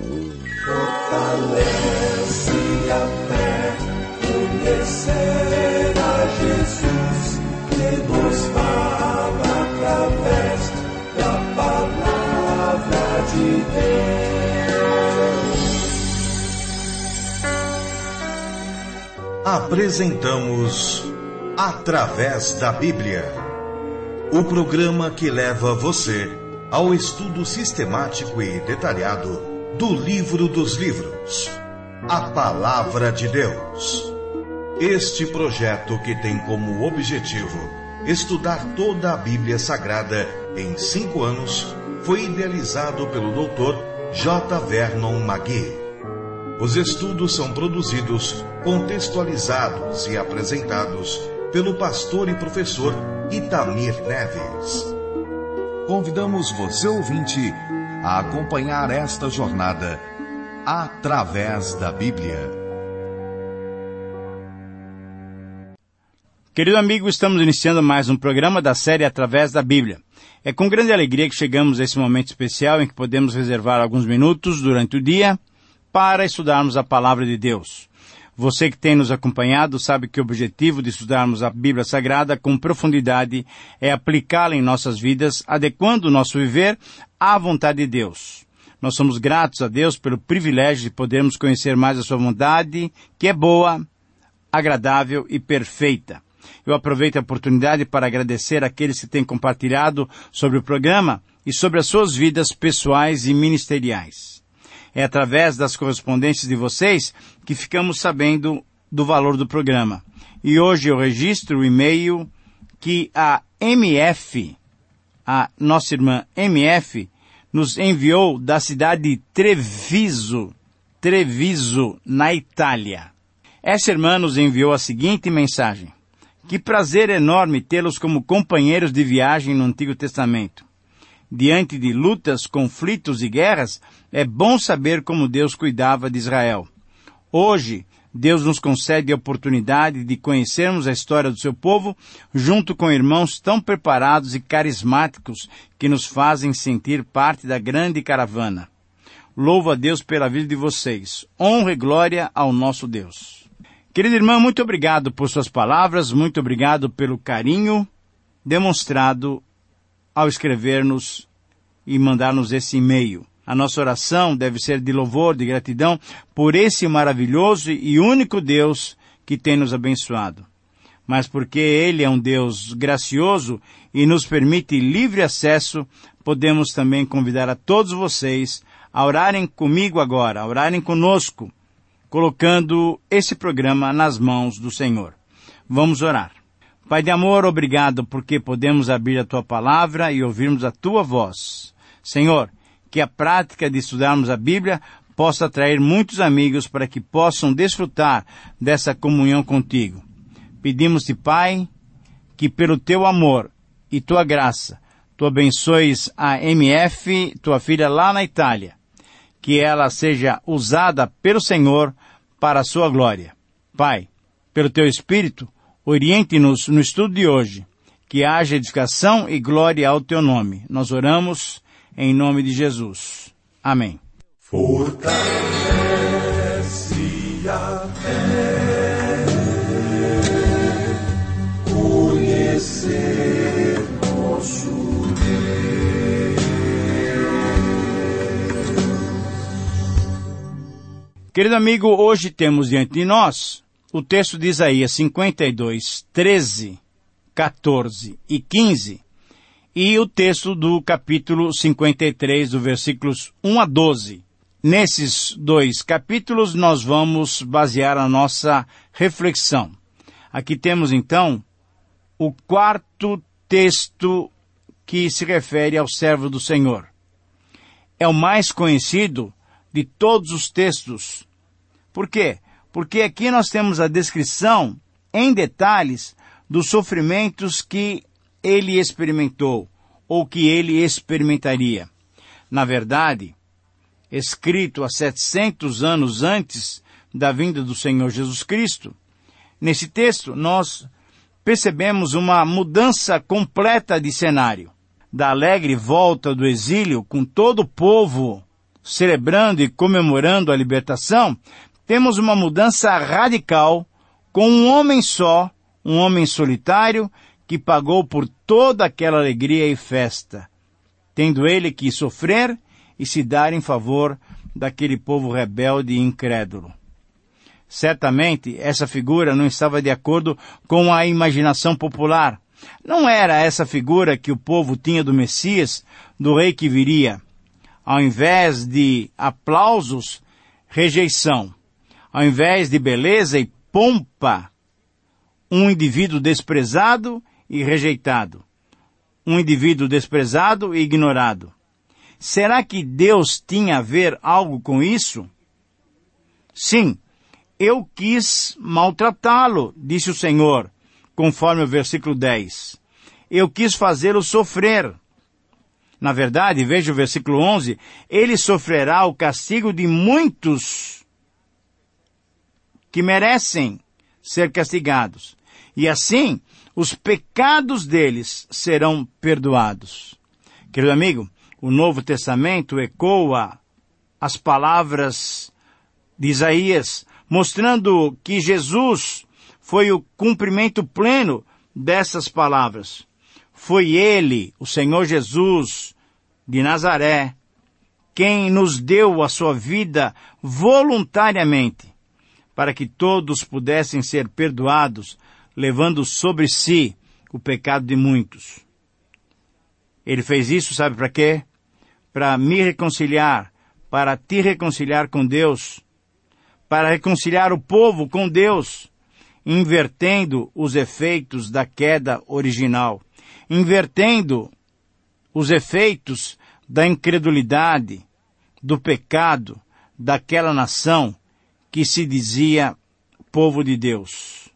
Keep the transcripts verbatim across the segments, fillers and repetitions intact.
Fortalece a fé, conhecer a Jesus, que nos fala através da palavra de Deus. Apresentamos Através da Bíblia, o programa que leva você ao estudo sistemático e detalhado do livro dos livros, a Palavra de Deus. Este projeto, que tem como objetivo estudar toda a Bíblia Sagrada em cinco anos, foi idealizado pelo doutor J. Vernon McGee. Os estudos são produzidos, contextualizados e apresentados pelo pastor e professor Itamir Neves. Convidamos você, ouvinte, a acompanhar esta jornada através da Bíblia. Querido amigo, estamos iniciando mais um programa da série Através da Bíblia. É com grande alegria que chegamos a esse momento especial em que podemos reservar alguns minutos durante o dia para estudarmos a Palavra de Deus. Você que tem nos acompanhado sabe que o objetivo de estudarmos a Bíblia Sagrada com profundidade é aplicá-la em nossas vidas, adequando o nosso viver à vontade de Deus. Nós somos gratos a Deus pelo privilégio de podermos conhecer mais a sua vontade, que é boa, agradável e perfeita. Eu aproveito a oportunidade para agradecer àqueles que têm compartilhado sobre o programa e sobre as suas vidas pessoais e ministeriais. É através das correspondências de vocês que ficamos sabendo do valor do programa. E hoje eu registro o e-mail que a M F, a nossa irmã M F, nos enviou da cidade de Treviso, Treviso, na Itália. Essa irmã nos enviou a seguinte mensagem: que prazer enorme tê-los como companheiros de viagem no Antigo Testamento. Diante de lutas, conflitos e guerras, é bom saber como Deus cuidava de Israel. Hoje, Deus nos concede a oportunidade de conhecermos a história do seu povo, junto com irmãos tão preparados e carismáticos que nos fazem sentir parte da grande caravana. Louvo a Deus pela vida de vocês. Honra e glória ao nosso Deus. Querida irmã, muito obrigado por suas palavras, muito obrigado pelo carinho demonstrado ao escrever-nos e mandar-nos esse e-mail. A nossa oração deve ser de louvor, de gratidão por esse maravilhoso e único Deus que tem nos abençoado. Mas porque Ele é um Deus gracioso e nos permite livre acesso, podemos também convidar a todos vocês a orarem comigo agora, a orarem conosco, colocando esse programa nas mãos do Senhor. Vamos orar. Pai de amor, obrigado porque podemos abrir a Tua palavra e ouvirmos a Tua voz. Senhor, que a prática de estudarmos a Bíblia possa atrair muitos amigos para que possam desfrutar dessa comunhão contigo. Pedimos-te, Pai, que pelo Teu amor e Tua graça, Tu abençoes a M F, Tua filha lá na Itália, que ela seja usada pelo Senhor para a Sua glória. Pai, pelo Teu Espírito, oriente-nos no estudo de hoje, que haja edificação e glória ao Teu nome. Nós oramos em nome de Jesus. Amém. Fortalece a fé, conhecer nosso Deus. Querido amigo, hoje temos diante de nós o texto de Isaías cinquenta e dois, treze, quatorze e quinze, e o texto do capítulo cinquenta e três, do versículos um a doze. Nesses dois capítulos nós vamos basear a nossa reflexão. Aqui temos então o quarto texto que se refere ao servo do Senhor. É o mais conhecido de todos os textos. Por quê? Porque aqui nós temos a descrição em detalhes dos sofrimentos que ele experimentou, ou que ele experimentaria. Na verdade, escrito há setecentos anos antes da vinda do Senhor Jesus Cristo, nesse texto nós percebemos uma mudança completa de cenário. Da alegre volta do exílio, com todo o povo celebrando e comemorando a libertação, temos uma mudança radical com um homem só, um homem solitário, que pagou por toda aquela alegria e festa, tendo ele que sofrer e se dar em favor daquele povo rebelde e incrédulo. Certamente, essa figura não estava de acordo com a imaginação popular. Não era essa figura que o povo tinha do Messias, do rei que viria. Ao invés de aplausos, rejeição. Ao invés de beleza e pompa, um indivíduo desprezado e rejeitado. Um indivíduo desprezado e ignorado. Será que Deus tinha a ver algo com isso? Sim, eu quis maltratá-lo, disse o Senhor, conforme o versículo dez. Eu quis fazê-lo sofrer. Na verdade, veja o versículo onze, ele sofrerá o castigo de muitos que merecem ser castigados. E assim, os pecados deles serão perdoados. Querido amigo, o Novo Testamento ecoa as palavras de Isaías, mostrando que Jesus foi o cumprimento pleno dessas palavras. Foi Ele, o Senhor Jesus de Nazaré, quem nos deu a sua vida voluntariamente, para que todos pudessem ser perdoados, levando sobre si o pecado de muitos. Ele fez isso, sabe para quê? Para me reconciliar, para te reconciliar com Deus, para reconciliar o povo com Deus, invertendo os efeitos da queda original, invertendo os efeitos da incredulidade, do pecado daquela nação que se dizia povo de Deus.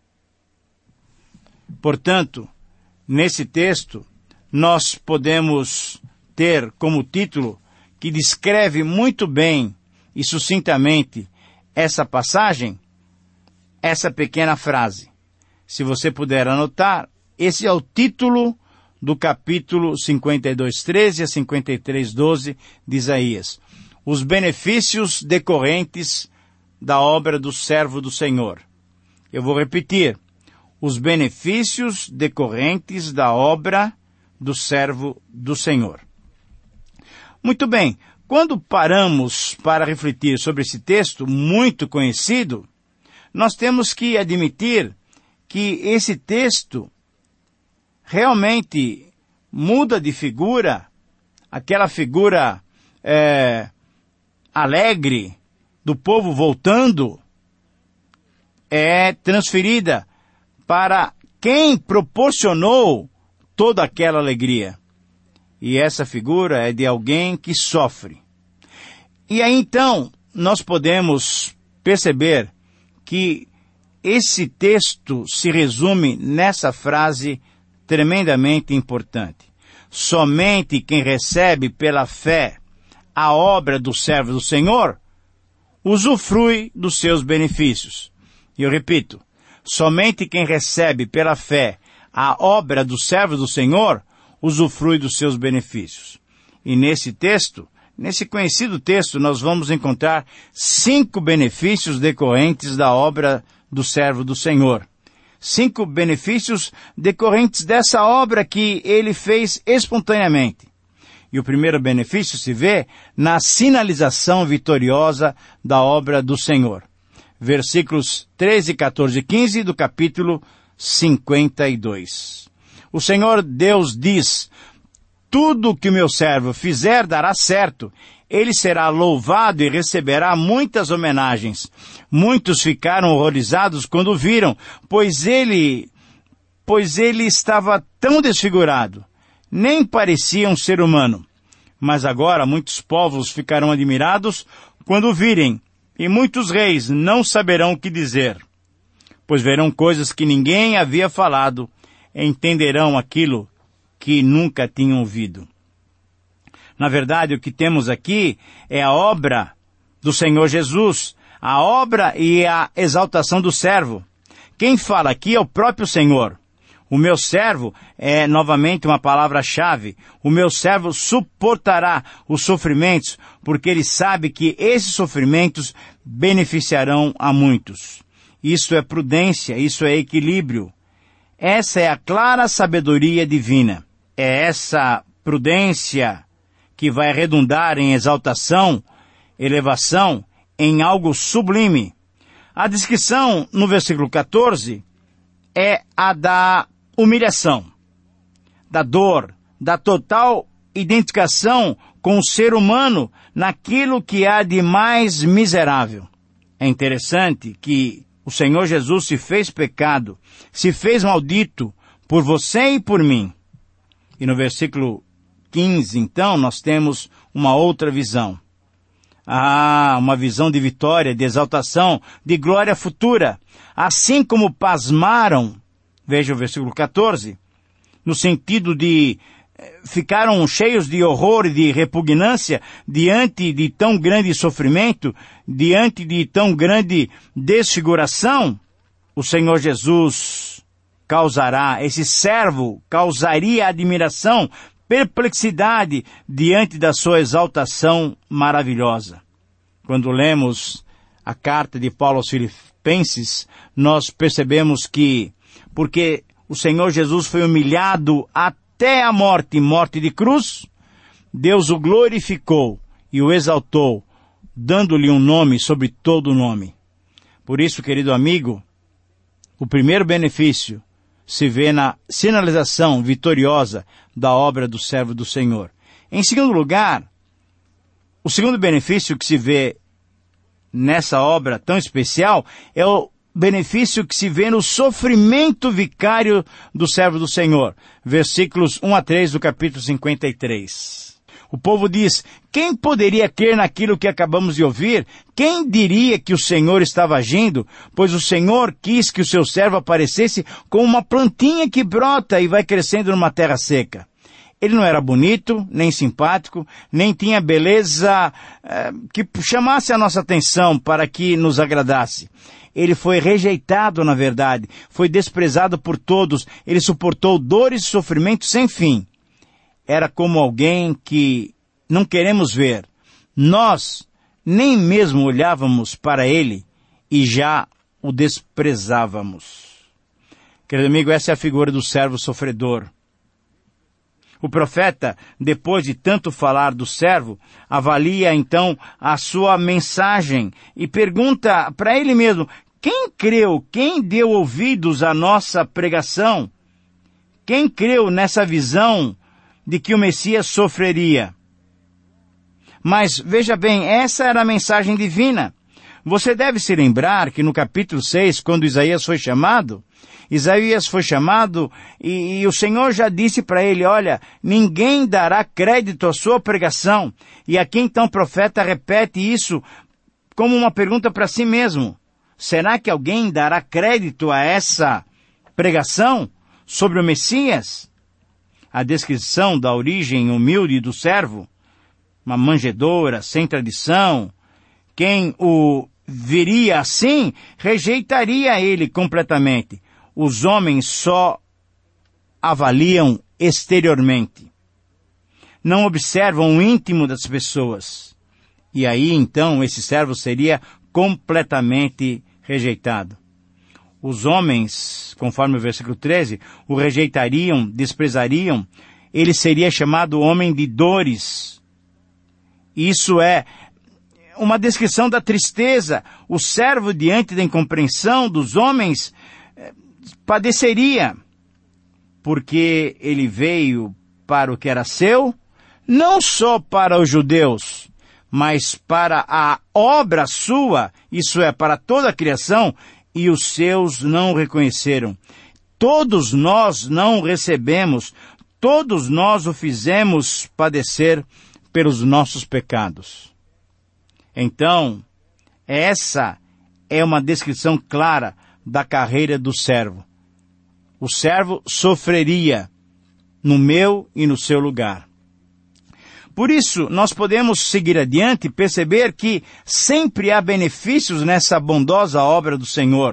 Portanto, nesse texto, nós podemos ter como título, que descreve muito bem e sucintamente essa passagem, essa pequena frase. Se você puder anotar, esse é o título do capítulo cinquenta e dois, treze a cinquenta e três, doze de Isaías. Os benefícios decorrentes da obra do servo do Senhor. Eu vou repetir. Os benefícios decorrentes da obra do servo do Senhor. Muito bem, quando paramos para refletir sobre esse texto muito conhecido, nós temos que admitir que esse texto realmente muda de figura, aquela figura é, alegre do povo voltando, é transferida para quem proporcionou toda aquela alegria. E essa figura é de alguém que sofre. E aí então, nós podemos perceber que esse texto se resume nessa frase tremendamente importante. Somente quem recebe pela fé a obra do servo do Senhor, usufrui dos seus benefícios. E eu repito, somente quem recebe pela fé a obra do servo do Senhor, usufrui dos seus benefícios. E nesse texto, nesse conhecido texto, nós vamos encontrar cinco benefícios decorrentes da obra do servo do Senhor. Cinco benefícios decorrentes dessa obra que ele fez espontaneamente. E o primeiro benefício se vê na sinalização vitoriosa da obra do Senhor. Versículos treze, quatorze e quinze do capítulo cinquenta e dois. O Senhor Deus diz, tudo que o meu servo fizer dará certo. Ele será louvado e receberá muitas homenagens. Muitos ficaram horrorizados quando o viram, pois ele, pois ele estava tão desfigurado. Nem parecia um ser humano. Mas agora muitos povos ficarão admirados quando o virem, e muitos reis não saberão o que dizer, pois verão coisas que ninguém havia falado, entenderão aquilo que nunca tinham ouvido. Na verdade, o que temos aqui é a obra do Senhor Jesus, a obra e a exaltação do servo. Quem fala aqui é o próprio Senhor. O meu servo é novamente uma palavra-chave. O meu servo suportará os sofrimentos, porque ele sabe que esses sofrimentos beneficiarão a muitos. Isso é prudência, isso é equilíbrio. Essa é a clara sabedoria divina. É essa prudência que vai redundar em exaltação, elevação, em algo sublime. A descrição no versículo quatorze é a da humilhação, da dor, da total identificação com o ser humano naquilo que há de mais miserável. É interessante que o Senhor Jesus se fez pecado, se fez maldito por você e por mim. E no versículo quinze, então, nós temos uma outra visão. Ah, uma visão de vitória, de exaltação, de glória futura. Assim como pasmaram, veja o versículo quatorze, no sentido de ficaram cheios de horror e de repugnância diante de tão grande sofrimento, diante de tão grande desfiguração, o Senhor Jesus causará, esse servo causaria admiração, perplexidade diante da sua exaltação maravilhosa. Quando lemos a carta de Paulo aos Filipenses, nós percebemos que, porque o Senhor Jesus foi humilhado até a morte, morte de cruz, Deus o glorificou e o exaltou, dando-lhe um nome sobre todo nome. Por isso, querido amigo, o primeiro benefício se vê na sinalização vitoriosa da obra do servo do Senhor. Em segundo lugar, o segundo benefício que se vê nessa obra tão especial é o benefício que se vê no sofrimento vicário do servo do Senhor. Versículos um a três do capítulo cinquenta e três. O povo diz, quem poderia crer naquilo que acabamos de ouvir? Quem diria que o Senhor estava agindo? Pois o Senhor quis que o seu servo aparecesse como uma plantinha que brota e vai crescendo numa terra seca. Ele não era bonito, nem simpático, nem tinha beleza eh, que chamasse a nossa atenção para que nos agradasse. Ele foi rejeitado, na verdade, foi desprezado por todos, ele suportou dores e sofrimentos sem fim. Era como alguém que não queremos ver. Nós nem mesmo olhávamos para ele e já o desprezávamos. Querido amigo, essa é a figura do servo sofredor. O profeta, depois de tanto falar do servo, avalia então a sua mensagem e pergunta para ele mesmo, quem creu, quem deu ouvidos à nossa pregação? Quem creu nessa visão de que o Messias sofreria? Mas, veja bem, essa era a mensagem divina. Você deve se lembrar que no capítulo seis, quando Isaías foi chamado, Isaías foi chamado e, e o Senhor já disse para ele, olha, ninguém dará crédito à sua pregação. E aqui então o profeta repete isso como uma pergunta para si mesmo. Será que alguém dará crédito a essa pregação sobre o Messias? A descrição da origem humilde do servo, uma manjedoura, sem tradição, quem o veria assim, rejeitaria ele completamente. Os homens só avaliam exteriormente. Não observam o íntimo das pessoas. E aí, então, esse servo seria completamente rejeitado. Os homens, conforme o versículo treze, o rejeitariam, desprezariam. Ele seria chamado homem de dores. Isso é uma descrição da tristeza. O servo, diante da incompreensão dos homens, padeceria, porque ele veio para o que era seu, não só para os judeus, mas para a obra sua, isso é, para toda a criação, e os seus não o reconheceram. Todos nós não o recebemos, todos nós o fizemos padecer pelos nossos pecados. Então, essa é uma descrição clara da carreira do servo. O servo sofreria no meu e no seu lugar. Por isso, nós podemos seguir adiante e perceber que sempre há benefícios nessa bondosa obra do Senhor,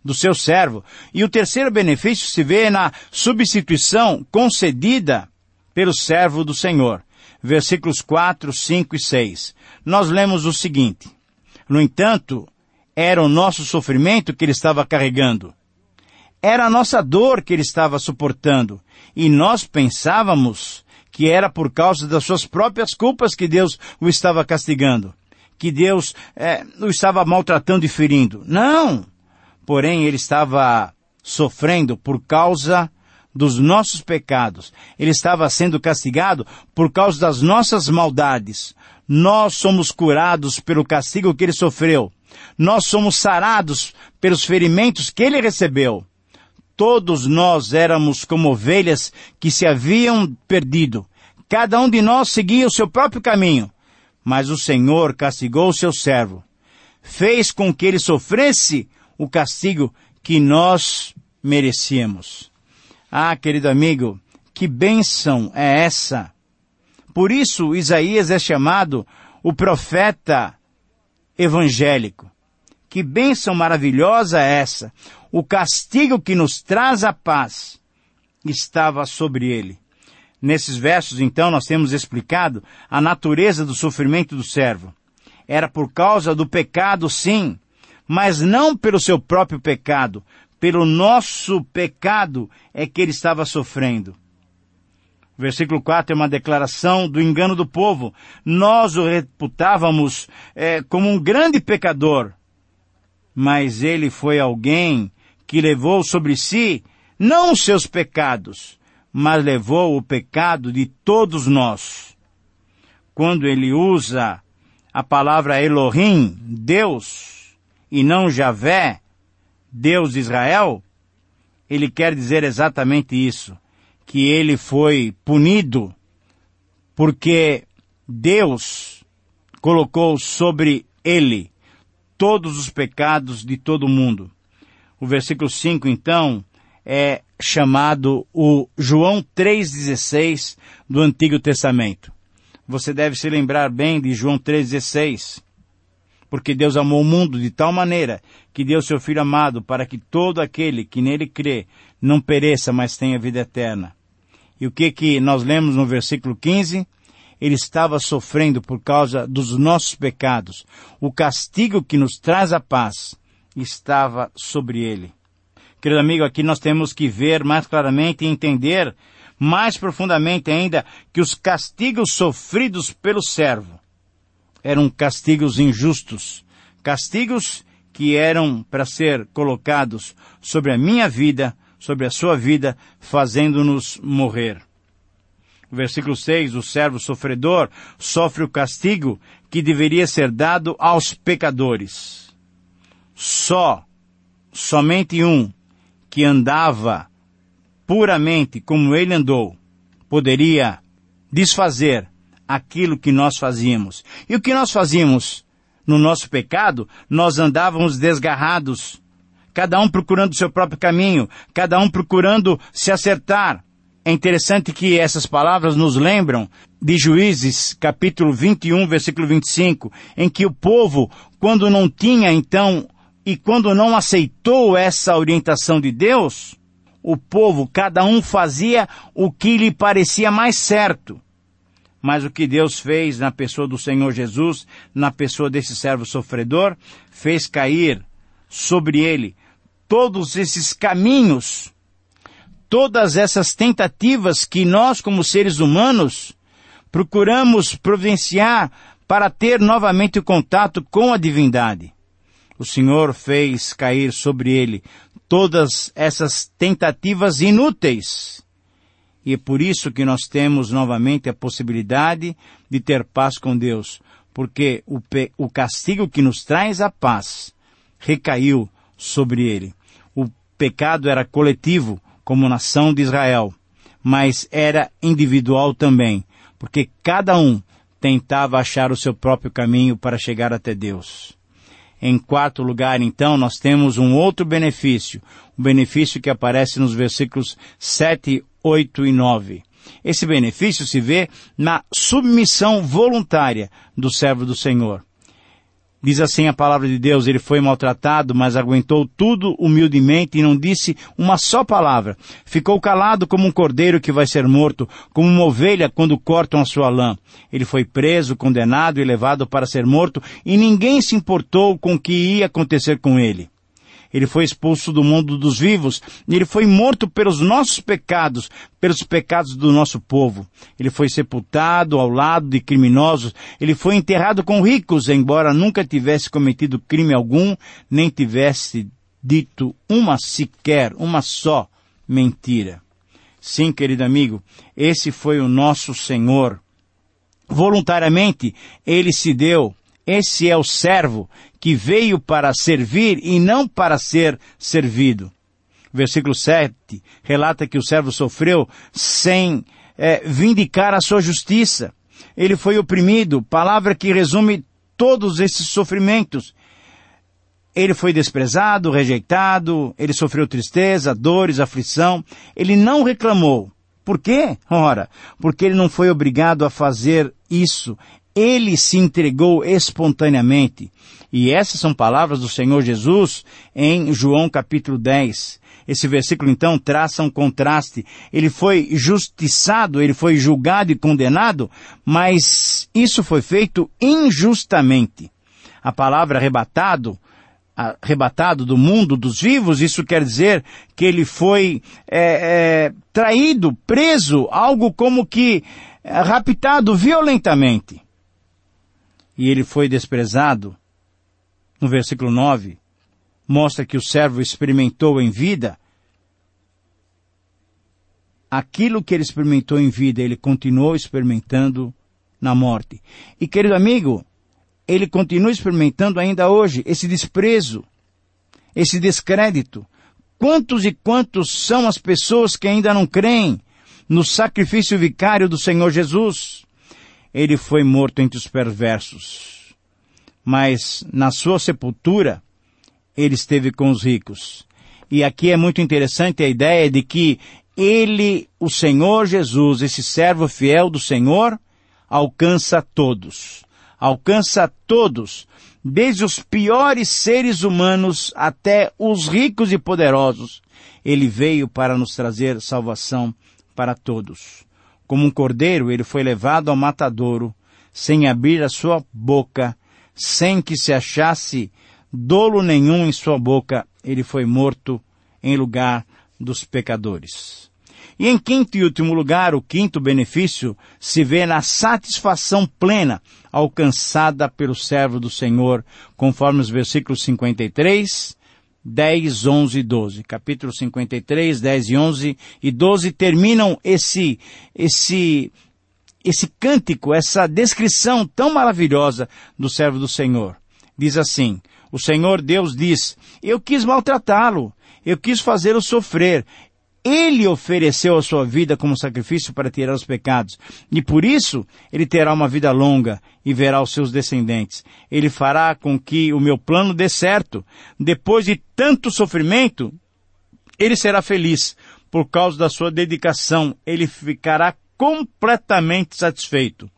do seu servo. E o terceiro benefício se vê na substituição concedida pelo servo do Senhor. Versículos quatro, cinco e seis. Nós lemos o seguinte: no entanto, era o nosso sofrimento que ele estava carregando. Era a nossa dor que ele estava suportando. E nós pensávamos que era por causa das suas próprias culpas que Deus o estava castigando. Que Deus é, o estava maltratando e ferindo. Não! Porém, ele estava sofrendo por causa dos nossos pecados. Ele estava sendo castigado por causa das nossas maldades. Nós somos curados pelo castigo que ele sofreu. Nós somos sarados pelos ferimentos que ele recebeu. Todos nós éramos como ovelhas que se haviam perdido. Cada um de nós seguia o seu próprio caminho. Mas o Senhor castigou o seu servo. Fez com que ele sofresse o castigo que nós merecíamos. Ah, querido amigo, que bênção é essa! Por isso, Isaías é chamado o profeta evangélico. Que bênção maravilhosa é essa! O castigo que nos traz a paz estava sobre ele. Nesses versos, então, nós temos explicado a natureza do sofrimento do servo. Era por causa do pecado, sim, mas não pelo seu próprio pecado. Pelo nosso pecado é que ele estava sofrendo. O versículo quatro é uma declaração do engano do povo. Nós o reputávamos é, como um grande pecador, mas ele foi alguém que levou sobre si não os seus pecados, mas levou o pecado de todos nós. Quando ele usa a palavra Elohim, Deus, e não Javé, Deus de Israel, ele quer dizer exatamente isso, que ele foi punido porque Deus colocou sobre ele todos os pecados de todo o mundo. O versículo cinco, então, é chamado o João três dezesseis do Antigo Testamento. Você deve se lembrar bem de João três dezesseis. Porque Deus amou o mundo de tal maneira que deu seu Filho amado para que todo aquele que nele crê não pereça, mas tenha vida eterna. E o que que nós lemos no versículo quinze? Ele estava sofrendo por causa dos nossos pecados. O castigo que nos traz a paz estava sobre ele. Querido amigo, aqui nós temos que ver mais claramente e entender mais profundamente ainda que os castigos sofridos pelo servo eram castigos injustos, castigos que eram para ser colocados sobre a minha vida, sobre a sua vida, fazendo-nos morrer. O versículo seis, o servo sofredor sofre o castigo que deveria ser dado aos pecadores. Só, somente um que andava puramente como ele andou, poderia desfazer aquilo que nós fazíamos. E o que nós fazíamos no nosso pecado? Nós andávamos desgarrados, cada um procurando o seu próprio caminho, cada um procurando se acertar. É interessante que essas palavras nos lembram de Juízes, capítulo vinte e um, versículo vinte e cinco, em que o povo, quando não tinha, então, e quando não aceitou essa orientação de Deus, o povo, cada um fazia o que lhe parecia mais certo. Mas o que Deus fez na pessoa do Senhor Jesus, na pessoa desse servo sofredor, fez cair sobre ele todos esses caminhos, todas essas tentativas que nós, como seres humanos, procuramos providenciar para ter novamente o contato com a divindade. O Senhor fez cair sobre ele todas essas tentativas inúteis. E é por isso que nós temos novamente a possibilidade de ter paz com Deus, porque o, pe- o castigo que nos traz a paz recaiu sobre ele. O pecado era coletivo, como nação de Israel, mas era individual também, porque cada um tentava achar o seu próprio caminho para chegar até Deus. Em quarto lugar, então, nós temos um outro benefício, o benefício que aparece nos versículos sete, oito e nove. Esse benefício se vê na submissão voluntária do servo do Senhor. Diz assim a palavra de Deus, ele foi maltratado, mas aguentou tudo humildemente e não disse uma só palavra. Ficou calado como um cordeiro que vai ser morto, como uma ovelha quando cortam a sua lã. Ele foi preso, condenado e levado para ser morto, e ninguém se importou com o que ia acontecer com ele. Ele foi expulso do mundo dos vivos, e ele foi morto pelos nossos pecados, pelos pecados do nosso povo. Ele foi sepultado ao lado de criminosos, ele foi enterrado com ricos, embora nunca tivesse cometido crime algum, nem tivesse dito uma sequer, uma só mentira. Sim, querido amigo, esse foi o nosso Senhor. Voluntariamente, ele se deu. Esse é o servo que veio para servir e não para ser servido. Versículo sete relata que o servo sofreu sem é, vindicar a sua justiça. Ele foi oprimido, palavra que resume todos esses sofrimentos. Ele foi desprezado, rejeitado, ele sofreu tristeza, dores, aflição. Ele não reclamou. Por quê? Ora, porque ele não foi obrigado a fazer isso. Ele se entregou espontaneamente. E essas são palavras do Senhor Jesus em João capítulo dez. Esse versículo então traça um contraste. Ele foi justiçado, ele foi julgado e condenado, mas isso foi feito injustamente. A palavra arrebatado, arrebatado do mundo dos vivos, isso quer dizer que ele foi é, é, traído, preso, algo como que é, raptado violentamente. E ele foi desprezado. No versículo nove, mostra que o servo experimentou em vida aquilo que ele experimentou em vida, ele continuou experimentando na morte. E, querido amigo, ele continua experimentando ainda hoje esse desprezo, esse descrédito. Quantos e quantos são as pessoas que ainda não creem no sacrifício vicário do Senhor Jesus? Ele foi morto entre os perversos. Mas na sua sepultura, ele esteve com os ricos. E aqui é muito interessante a ideia de que ele, o Senhor Jesus, esse servo fiel do Senhor, alcança todos. Alcança todos, desde os piores seres humanos até os ricos e poderosos. Ele veio para nos trazer salvação para todos. Como um cordeiro, ele foi levado ao matadouro, sem abrir a sua boca, sem que se achasse dolo nenhum em sua boca, ele foi morto em lugar dos pecadores. E em quinto e último lugar, o quinto benefício se vê na satisfação plena alcançada pelo servo do Senhor, conforme os versículos cinquenta e três, dez, onze e doze. Capítulo cinquenta e três, dez e onze e doze terminam esse, esse, esse cântico, essa descrição tão maravilhosa do servo do Senhor. Diz assim, o Senhor Deus diz, eu quis maltratá-lo, eu quis fazê-lo sofrer. Ele ofereceu a sua vida como sacrifício para tirar os pecados. E por isso, ele terá uma vida longa e verá os seus descendentes. Ele fará com que o meu plano dê certo. Depois de tanto sofrimento, ele será feliz. Por causa da sua dedicação, ele ficará completamente satisfeito.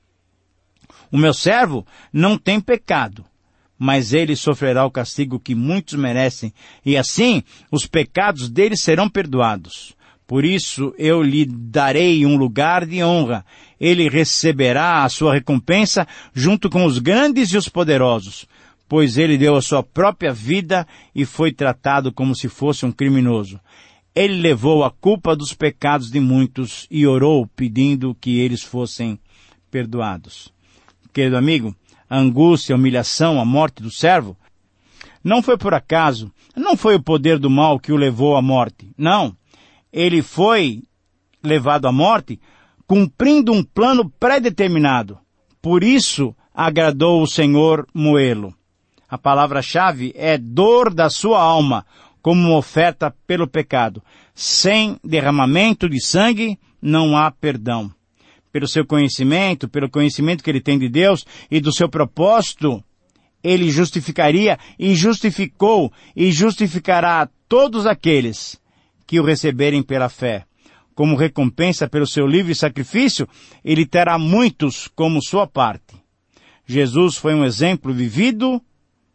O meu servo não tem pecado, mas ele sofrerá o castigo que muitos merecem, e assim os pecados dele serão perdoados. Por isso eu lhe darei um lugar de honra. Ele receberá a sua recompensa junto com os grandes e os poderosos, pois ele deu a sua própria vida e foi tratado como se fosse um criminoso. Ele levou a culpa dos pecados de muitos e orou pedindo que eles fossem perdoados. Querido amigo, a angústia, a humilhação, a morte do servo, não foi por acaso, não foi o poder do mal que o levou à morte. Não, ele foi levado à morte cumprindo um plano pré-determinado. Por isso agradou o Senhor moê-lo. A palavra-chave é dor da sua alma, como uma oferta pelo pecado. Sem derramamento de sangue não há perdão. Pelo seu conhecimento, pelo conhecimento que ele tem de Deus e do seu propósito, ele justificaria e justificou e justificará todos aqueles que o receberem pela fé. Como recompensa pelo seu livre sacrifício, ele terá muitos como sua parte. Jesus foi um exemplo vivido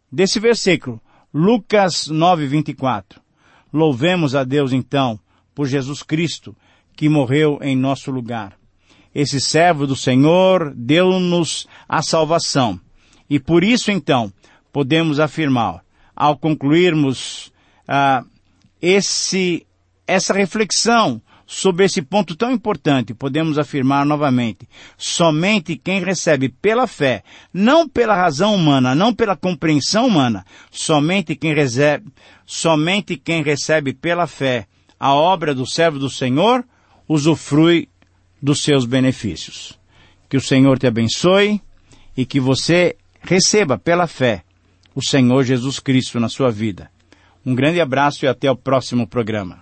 desse versículo, Lucas nove, vinte e quatro. Louvemos a Deus, então, por Jesus Cristo, que morreu em nosso lugar. Esse servo do Senhor deu-nos a salvação. E por isso, então, podemos afirmar, ao concluirmos ah, esse, essa reflexão sobre esse ponto tão importante, podemos afirmar novamente, somente quem recebe pela fé, não pela razão humana, não pela compreensão humana, somente quem recebe, somente quem recebe pela fé a obra do servo do Senhor, usufrui dos seus benefícios. Que o Senhor te abençoe e que você receba pela fé o Senhor Jesus Cristo na sua vida. Um grande abraço e até o próximo programa.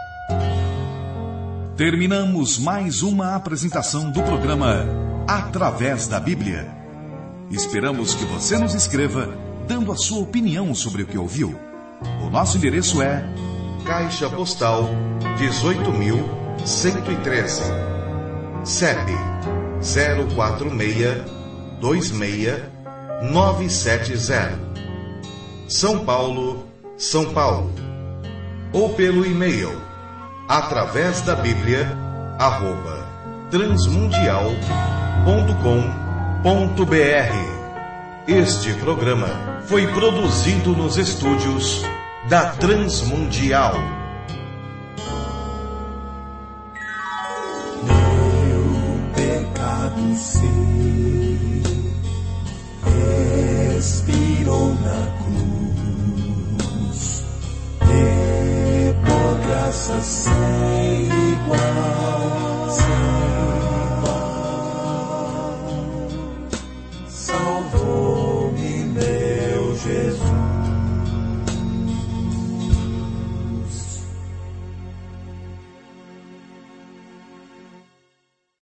Terminamos mais uma apresentação do programa Através da Bíblia. Esperamos que você nos escreva dando a sua opinião sobre o que ouviu. O nosso endereço é Caixa Postal dezoito mil cento e treze, C E P zero quatro seis dois seis nove sete zero, São Paulo, São Paulo. Ou pelo e-mail através da Bíblia arroba transmundial ponto com ponto br. Este programa foi produzido nos estúdios da Transmundial. Meu pecado sei, expirou na cruz, e por graça